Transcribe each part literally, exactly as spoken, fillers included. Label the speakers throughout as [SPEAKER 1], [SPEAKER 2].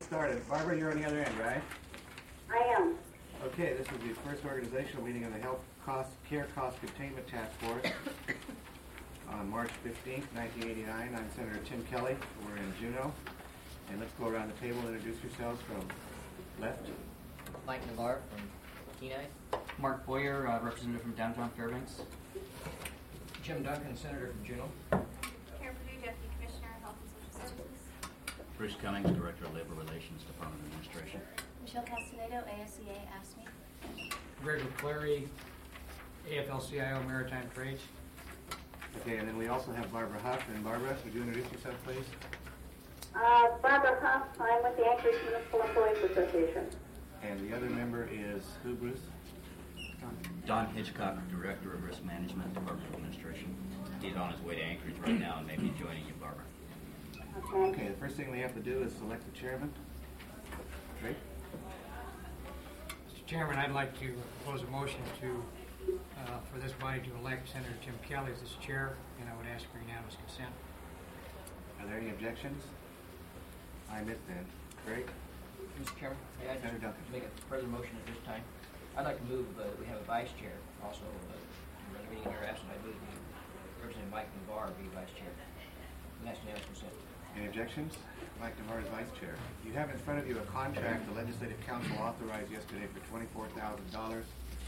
[SPEAKER 1] started. Barbara, you're on the other end, right?
[SPEAKER 2] I am.
[SPEAKER 1] Okay, this is the first organizational meeting of the Health Cost Care Cost Containment Task Force on March fifteenth, nineteen eighty-nine. I'm Senator Tim Kelly. We're in Juneau. And let's go around the table and introduce yourselves from left.
[SPEAKER 3] Mike Navarre from Kenai.
[SPEAKER 4] Mark Boyer, uh, representative from downtown Fairbanks.
[SPEAKER 3] Jim Duncan, Senator from Juneau.
[SPEAKER 5] Karen Purdue, Deputy Commissioner, Health and Social Services.
[SPEAKER 6] Bruce Cummings, Director of Labor Relations, Department of Administration.
[SPEAKER 5] Michelle Castanedo, A S C A, AFSCME.
[SPEAKER 7] Greg McCleary, A F L C I O Maritime Trades.
[SPEAKER 1] Okay, and then we also have Barbara Huff. And Barbara, would you introduce yourself, please?
[SPEAKER 2] Uh, Barbara Huff, I'm with the Anchorage Municipal Employees Association.
[SPEAKER 1] And the other member is who, Bruce?
[SPEAKER 6] Don Hitchcock, Director of Risk Management, Department of Administration. He's on his way to Anchorage right now and may be joining you, Barbara.
[SPEAKER 2] Okay.
[SPEAKER 1] Okay, the first thing we have to do is select the chairman. Great.
[SPEAKER 7] Mister Chairman, I'd like to propose a motion to, uh, for this body to elect Senator Tim Kelly as its chair, and I would ask for unanimous consent.
[SPEAKER 1] Are there any objections? I admit then. Great.
[SPEAKER 3] Mister Chairman, may I just
[SPEAKER 1] Senator Duncan.
[SPEAKER 3] make a further motion at this time? I'd like to move uh, that we have a vice chair also. Uh, in the meeting here absent, I move the Representative Mike Navarre be vice chair. And that's unanimous consent.
[SPEAKER 1] Any objections? Mike Navarre is vice chair. You have in front of you a contract the Legislative Council authorized yesterday for twenty-four thousand dollars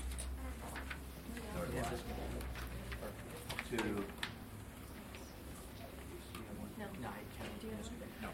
[SPEAKER 3] Yeah, this one.
[SPEAKER 1] to
[SPEAKER 5] No.
[SPEAKER 3] No, I can't do this. No.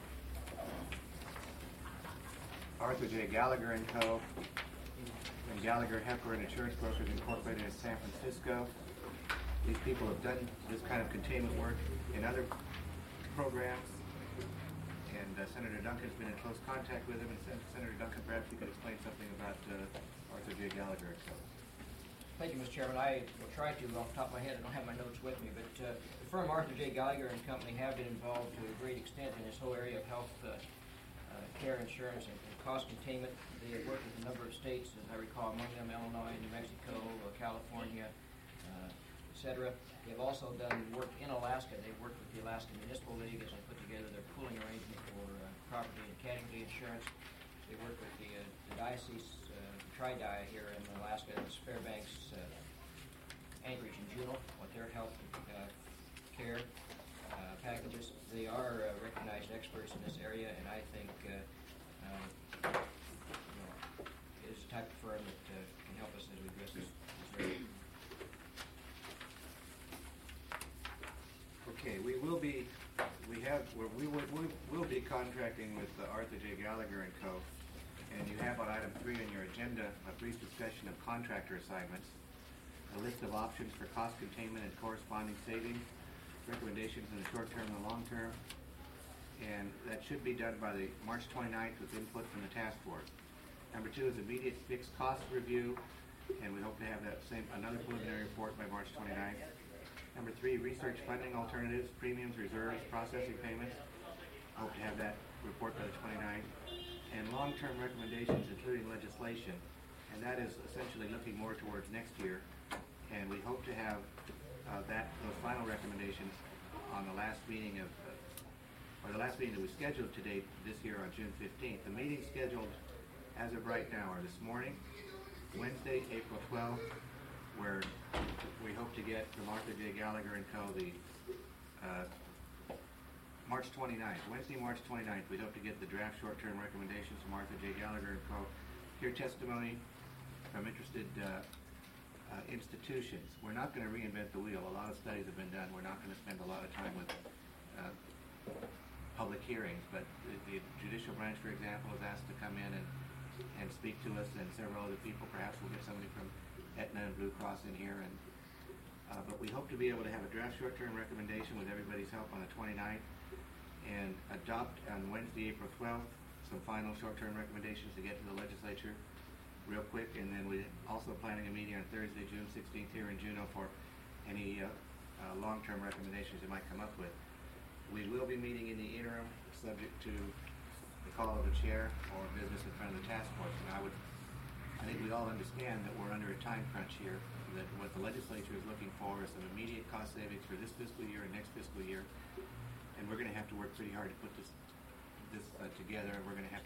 [SPEAKER 1] Arthur J. Gallagher and Co. and Gallagher, Hepper and Insurance Brokers Incorporated in San Francisco. These people have done this kind of containment work in other programs. And uh, Senator Duncan's been in close contact with them. And Sen- Senator Duncan, perhaps you could explain something about uh, Arthur J. Gallagher and Co.
[SPEAKER 3] Thank you, Mister Chairman. I will try to, off the top of my head, I don't have my notes with me, but uh, the firm Arthur J. Gallagher and Company have been involved to a great extent in this whole area of health uh, uh, care insurance and, and cost containment. They have worked with a number of states, as I recall, among them Illinois, New Mexico, uh, California, uh, et cetera. They have also done work in Alaska. They've worked with the Alaska Municipal League as they put together their pooling arrangement for uh, property and casualty insurance. They work with the, uh, the diocese, uh, Tri-Di here in Alaska, it's Fairbanks, uh, Anchorage, and Juneau, with their health uh, care uh, packages. They are uh, recognized experts in this area, and I think uh, uh, you know, it is the type of firm that uh, can help us as we address this, this area.
[SPEAKER 1] Okay, we will be, we have, we're- we will, we will be contracting with uh, Arthur J. Gallagher and Co. And you have on item three in your agenda a brief discussion of contractor assignments, a list of options for cost containment and corresponding savings, recommendations in the short term and the long term, and that should be done by the March twenty-ninth with input from the task force. Number two is immediate fixed cost review, and we hope to have that same, another preliminary report by March twenty-ninth. Number three, research funding alternatives, premiums, reserves, processing payments. Hope to have that report by the twenty-ninth. And long-term recommendations, including legislation. And that is essentially looking more towards next year. And we hope to have uh, that those final recommendations on the last meeting of, uh, or the last meeting that we scheduled today, this year on June fifteenth. The meetings scheduled as of right now are this morning, Wednesday, April twelfth, where we hope to get from Arthur J. Gallagher and Co. the uh, March twenty-ninth, Wednesday, March twenty-ninth, we hope to get the draft short-term recommendations from Arthur J. Gallagher and Co. Hear testimony from interested uh, uh, institutions. We're not going to reinvent the wheel. A lot of studies have been done. We're not going to spend a lot of time with uh, public hearings, but the, the judicial branch, for example, is asked to come in and, and speak to us, and several other people. Perhaps we'll get somebody from Aetna and Blue Cross in here. And uh, but we hope to be able to have a draft short-term recommendation with everybody's help on the twenty-ninth, and adopt on Wednesday, April twelfth, some final short-term recommendations to get to the legislature real quick. And then we're also planning a meeting on Thursday, June sixteenth here in Juneau for any uh, uh, long-term recommendations you might come up with. We will be meeting in the interim, subject to the call of the chair or business in front of the task force. And I would, I think we all understand that we're under a time crunch here, that what the legislature is looking for is some immediate cost savings for this fiscal year and next fiscal year. And we're going to have to work pretty hard to put this this uh, together, and we're going to have to cooperate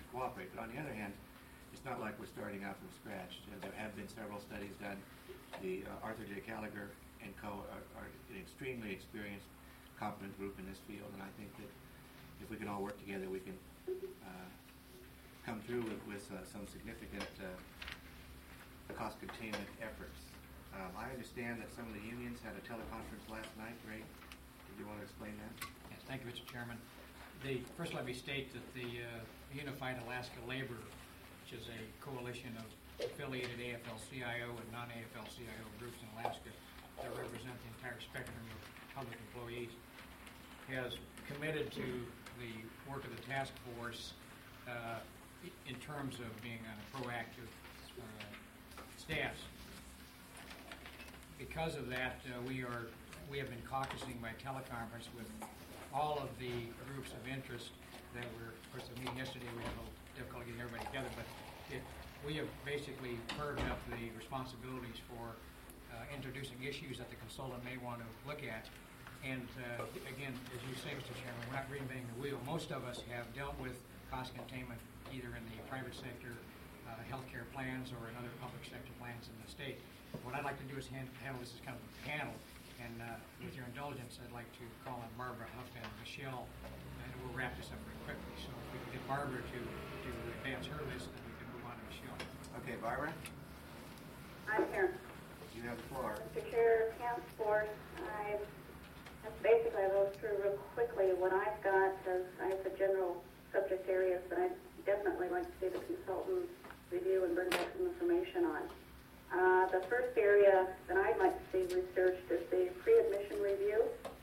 [SPEAKER 1] operate. But on the other hand, it's not like we're starting out from scratch. Uh, there have been several studies done. The uh, Arthur J. Gallagher and Co. are, are an extremely experienced, competent group in this field, and I think that if we can all work together, we can uh, come through with, with uh, some significant uh, cost containment efforts. Um, I understand that some of the unions had a teleconference last night. Ray, did you want to explain that?
[SPEAKER 7] Yes, thank you, Mister Chairman. The, first, let me state that the uh, Unified Alaska Labor, which is a coalition of affiliated A F L C I O and non-A F L C I O groups in Alaska that represent the entire spectrum of public employees, has committed to the work of the task force uh, in terms of being on a proactive uh, stance. Because of that, uh, we are we have been caucusing by teleconference with all of the groups of interest that were, of course, the meeting yesterday, we had a little difficulty getting everybody together, but it, we have basically curved up the responsibilities for uh, introducing issues that the consultant may want to look at. And uh, again, as you say, Mister Chairman, we're not reinventing the wheel. Most of us have dealt with cost containment either in the private sector, uh, healthcare plans, or in other public sector plans in the state. What I'd like to do is hand, handle this as kind of a panel, and uh, with your indulgence, I'd like to call on Barbara Huff and Michelle, and we'll wrap this up very quickly. So if we can get Barbara to, to advance her list, then we can move on to Michelle.
[SPEAKER 1] Okay, Barbara,
[SPEAKER 2] I'm here.
[SPEAKER 1] you have the floor.
[SPEAKER 2] Mister Chair, task force, I just basically I'll go through real quickly what I've got as I have the general subject areas that I'd definitely like to see the consultant review and bring back some information on. Uh, the first area that I'd like to see researched is the pre-admission review,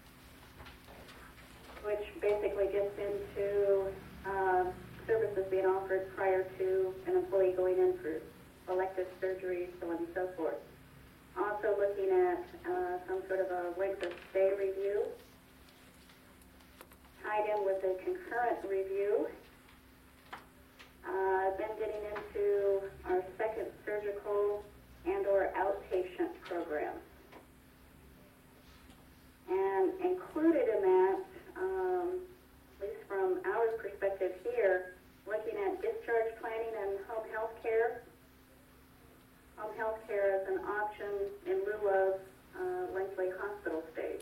[SPEAKER 2] which basically gets into uh, services being offered prior to an employee going in for elective surgery, so on and so forth. Also looking at uh, some sort of a length of stay review, tied in with a concurrent review. Uh, then getting into our second surgical and or outpatient program. And included in that, um, at least from our perspective here, looking at discharge planning and home health care. Home health care as an option in lieu of uh, lengthy hospital stays.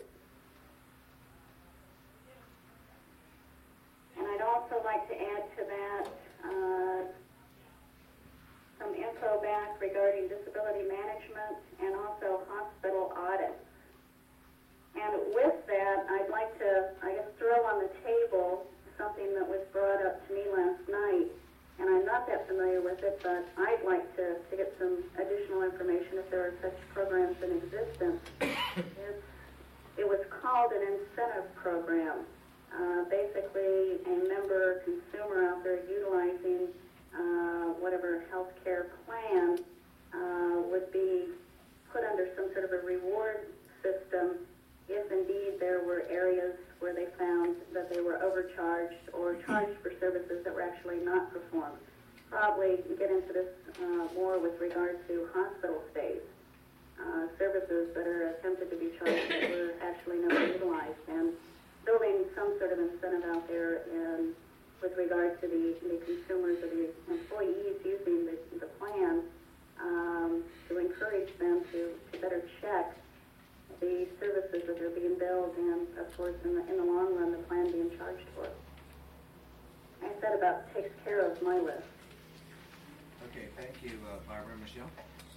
[SPEAKER 2] And I'd also like to add to that uh, some info back regarding disability management and also hospital audits. And with that, I'd like to, I guess, throw on the table something that was brought up to me last night, and I'm not that familiar with it, but I'd like to, to get some additional information if there are such programs in existence. It's, it was called an incentive program. Uh, basically, a member consumer out there utilizing uh, whatever health care plan uh, would be put under some sort of a reward system if indeed there were areas where they found that they were overcharged or charged for services that were actually not performed. Probably get into this uh, more with regard to hospital stays, uh, services that are attempted to be charged that were actually never utilized, and building some sort of incentive out there in, with regard to the, the consumers or the employees using the, the plan um, to encourage them to, to better check the services that are being billed and, of course, in the, in the long run, the plan being charged for. I said about takes care of my list.
[SPEAKER 1] Okay, thank you, uh, Barbara. Michelle?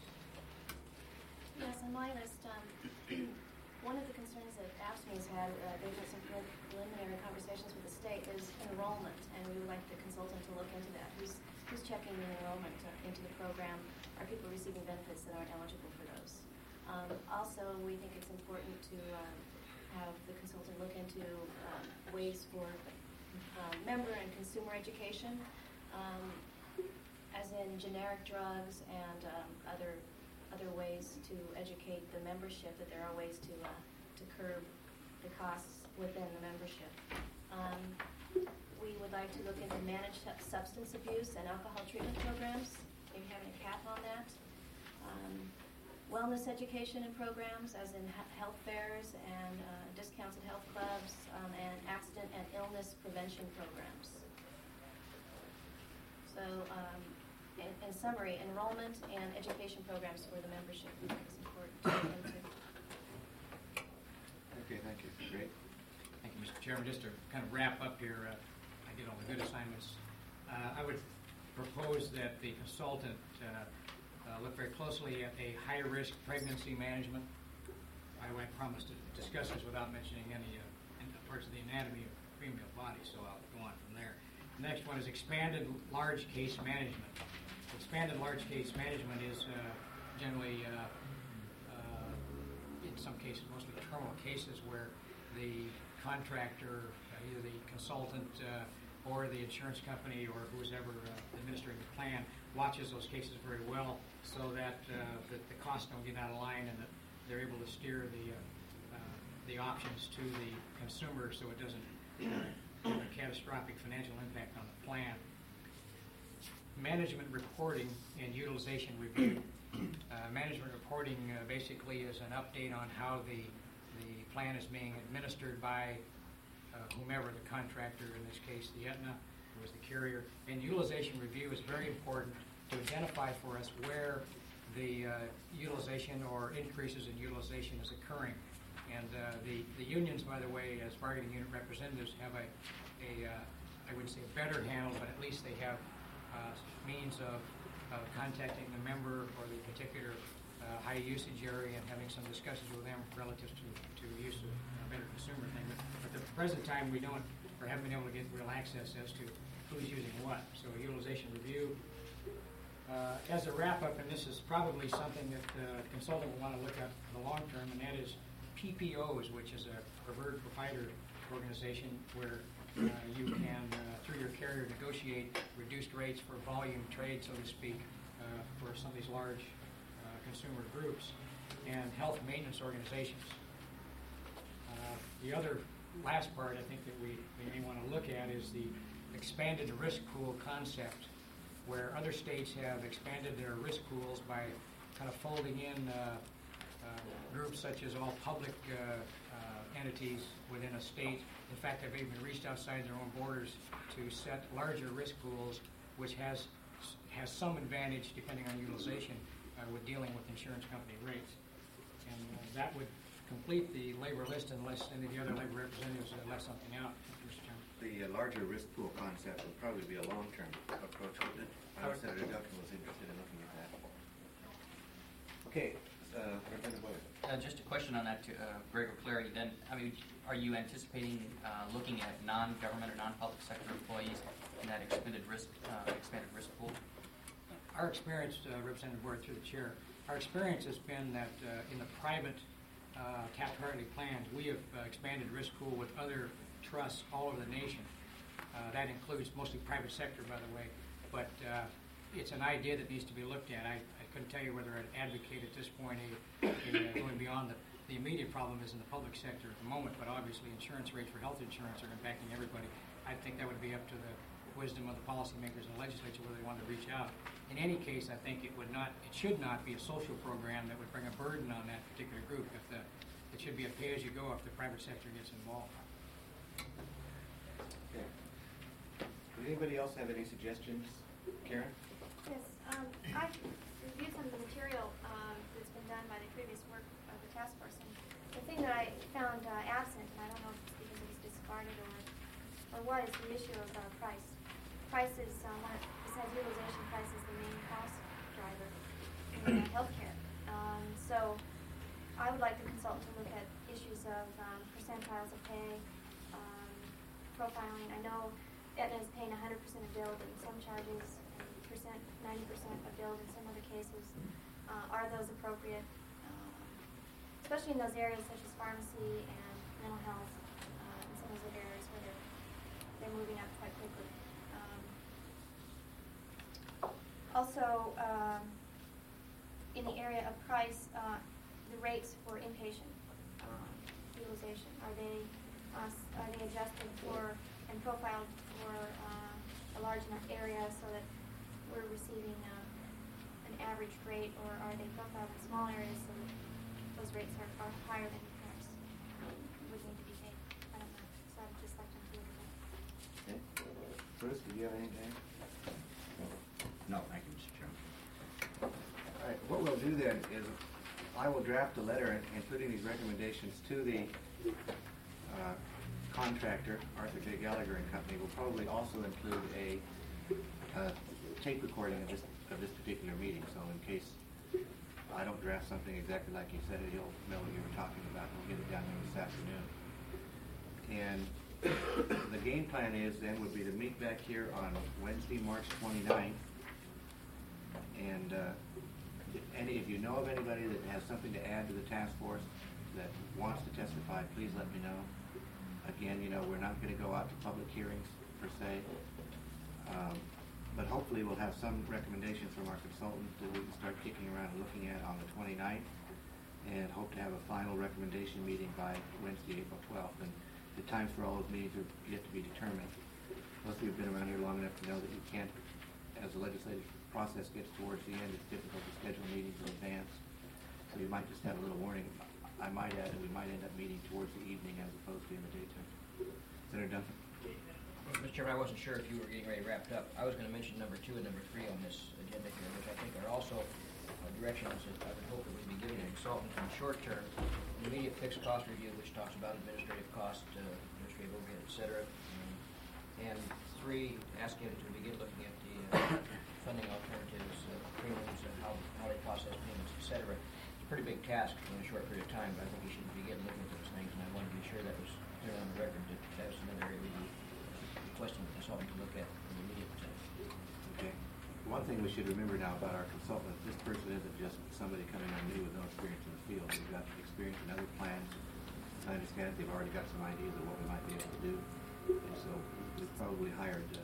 [SPEAKER 8] Yes, on my list, um, one of the concerns that AFSCME has had, uh, they've had some pre- preliminary conversations with the state, is enrollment, and we would like the consultant to look into that. Who's, who's checking the enrollment uh, into the program? Are people receiving benefits that aren't eligible for those? Um, also, we think it's important to um, have the consultant look into um, ways for um, member and consumer education, um, as in generic drugs and um, other other ways to educate the membership that there are ways to uh, to curb the costs within the membership. Um, we would like to look into managed substance abuse and alcohol treatment programs, maybe having a cap on that. Um, wellness education and programs, as in health fairs and uh, discounts at health clubs, um, and accident and illness prevention programs. So So, um, in, in summary, enrollment and education programs for the membership we think is important to look into.
[SPEAKER 1] Okay, thank you. Great.
[SPEAKER 7] Thank you, Mister Chairman. Just to kind of wrap up here, uh, I get all the good assignments. Uh, I would propose that the consultant uh, uh, look very closely at a high-risk pregnancy management. I, I promised to discuss this without mentioning any uh, in- parts of the anatomy of the female body, so I'll go on from there. The next one is expanded large case management. Expanded large case management is uh, generally, uh, uh, in some cases, mostly terminal cases where the contractor, uh, either the consultant uh, or the insurance company or who's ever uh, administering the plan, watches those cases very well so that, uh, that the costs don't get out of line and that they're able to steer the, uh, uh, the options to the consumer so it doesn't uh, have a catastrophic financial impact on the plan. Management reporting and utilization review. Uh, management reporting uh, basically is an update on how the, the plan is being administered by uh, whomever the contractor, in this case the Aetna, who is the carrier. And utilization review is very important to identify for us where the uh, utilization or increases in utilization is occurring. And uh, the, the unions, by the way, as bargaining unit representatives, have a, a uh, I wouldn't say a better handle, but at least they have uh, means of, of contacting the member or the particular uh, high usage area and having some discussions with them relative to, to use of a better consumer thing. But at the present time, we don't, or haven't been able to get real access as to who's using what. So utilization review. Uh, as a wrap-up, and this is probably something that the consultant will want to look at for the long term, and that is P P Os, which is a preferred provider organization where uh, you can, uh, through your carrier, negotiate reduced rates for volume trade, so to speak, uh, for some of these large uh, consumer groups, and health maintenance organizations. Uh, the other last part I think that we, we may want to look at is the expanded risk pool concept, where other states have expanded their risk pools by kind of folding in uh, uh, groups such as all public uh, uh, entities within a state. In fact, they've even reached outside their own borders to set larger risk pools, which has has some advantage, depending on utilization, uh, with dealing with insurance company rates. And uh, that would complete the labor list unless any of the other labor representatives uh, left something out, Mister Chairman.
[SPEAKER 1] The uh, larger risk pool concept would probably be a long-term approach, wouldn't it? I know Senator Duncan was interested in looking at that. Okay, uh, Representative Boyer.
[SPEAKER 4] Uh, just a question on that, to uh, Gregor Clary. Then, I mean, are you anticipating uh, looking at non-government or non-public sector employees in that expanded risk, uh, expanded risk pool?
[SPEAKER 7] Our experience, uh, Representative Boyer, through the chair, our experience has been that uh, in the private uh, Taft-Hartley plans, we have uh, expanded risk pool with other trusts all over the nation. Uh, that includes mostly private sector, by the way, but uh, it's an idea that needs to be looked at. I, I couldn't tell you whether I'd advocate at this point a, a, uh, going beyond the, the immediate problem is in the public sector at the moment, but obviously insurance rates for health insurance are impacting everybody. I think that would be up to the wisdom of the policymakers and the legislature whether they want to reach out. In any case, I think it would not, it should not be a social program that would bring a burden on that particular group. If the, it should be a pay-as-you-go if the private sector gets involved.
[SPEAKER 1] Okay. Does anybody else have any suggestions? Karen?
[SPEAKER 5] Yes, um, I've reviewed some of the material um, that's been done by the previous work of the task force, and the thing that I found uh, absent, and I don't know if it's because it was discarded or, or what, is the issue of uh, price. Price is, uh, one of, besides utilization, price is the main cost driver in uh, healthcare. Um, so I would like the consultant to look at issues of um, percentiles of pay, um, profiling. I know Aetna is paying one hundred percent of billed in some charges, and percent, ninety percent of billed in some other cases. Uh, are those appropriate? Um, especially in those areas such as pharmacy and mental health, uh, and some of those other areas where they're, they're moving up quite quickly. Um, also, um, in the area of price, uh, the rates for inpatient um, utilization, are they uh, are they adjusted for and profiled for uh, a large enough area so that we're receiving uh, an average rate, or are they profiled in small areas so that those rates are, are higher than perhaps um, would need to be paid? I don't know. So I'd just like to look at that.
[SPEAKER 1] Okay. Bruce, do you have anything? do then is I will draft a letter including these recommendations to the uh, contractor, Arthur J. Gallagher and Company. Will probably also include a uh, tape recording of this of this particular meeting. So in case I don't draft something exactly like you said it, he'll know what you were talking about. We'll get it down there this afternoon. And the game plan is then would be to meet back here on Wednesday, March twenty-ninth. And uh, if any, if you know of anybody that has something to add to the task force that wants to testify, please let me know. Again, you know, we're not going to go out to public hearings per se, um, but hopefully we'll have some recommendations from our consultant that we can start kicking around and looking at on the twenty-ninth, and hope to have a final recommendation meeting by Wednesday, April twelfth. And the times for all those meetings are yet to be determined. Most of you have been around here long enough to know that you can't, as the legislative process gets towards the end, it's difficult to schedule meetings in advance. So you might just have a little warning. I might add that we might end up meeting towards the evening as opposed to in the daytime. Senator Duncan?
[SPEAKER 3] Mister Chairman, I wasn't sure if you were getting ready to wrap it up. I was going to mention number two and number three on this agenda here, which I think are also uh, directions that I would hope that we'd be giving a consultant in the short term. An immediate fixed cost review, which talks about administrative cost, uh, administrative overhead, et cetera. Um, and three, asking him to begin looking at the uh, funding alternatives, uh, premiums, and how, how they process payments, et cetera. It's a pretty big task in a short period of time, but I think we should begin looking at those things, and I wanted to be sure that was clear on the record that that was another area we'd be requesting the consultant to look at in the immediate term.
[SPEAKER 1] Okay. One thing we should remember now about our consultant, this person isn't just somebody coming on new with no experience in the field. They've got experience in other plans. As I understand it, they've already got some ideas of what we might be able to do. And so we've probably hired uh,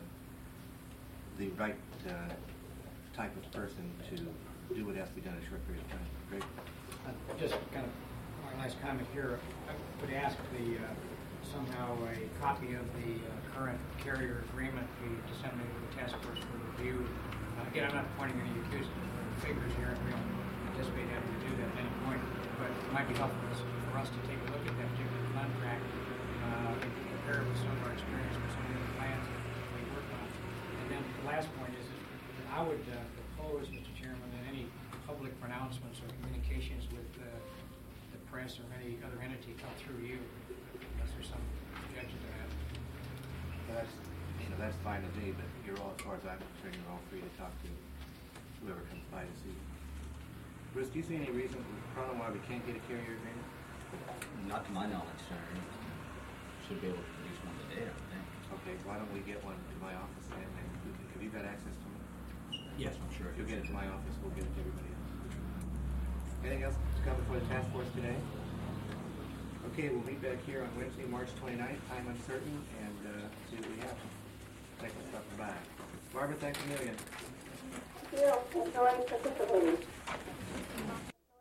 [SPEAKER 1] the right uh, type of person to do what has to be done in a short period of time. Great.
[SPEAKER 7] Uh, Just kind of a nice comment here. I would ask the, uh, somehow a copy of the uh, current carrier agreement be disseminated to the task force for review. Uh, Again, I'm not pointing any accused figures here, and we don't anticipate having to do that at any point, but it might be helpful for us to take a look at that particular contract uh, and compare it with some of our experience with some of the plans that we work on. And then the last point is that I would uh, propose, Mister Chairman, that any public pronouncements or communications with uh, the press or any other entity come through you, unless there's some objection to that.
[SPEAKER 1] That's, you know, that's fine with me, but you're all, as far as I'm concerned, you're all free to talk to whoever comes by to see. Bruce, do you see any reason, problem why we can't get a carrier agreement?
[SPEAKER 6] Not to my knowledge, Senator. Should be able to produce one today, I would think.
[SPEAKER 1] Okay, why don't we get one to my office then? And have you got access to one?
[SPEAKER 6] Yes, I'm sure.
[SPEAKER 1] If you'll get it to my office, we'll get it to everybody else. Anything else to come before the task force today? Okay, we'll meet back here on Wednesday, March twenty-ninth, time uncertain, and uh, see what we have. Thanks for stopping by. Barbara, thanks a million.
[SPEAKER 2] Thank you. Enjoy participating.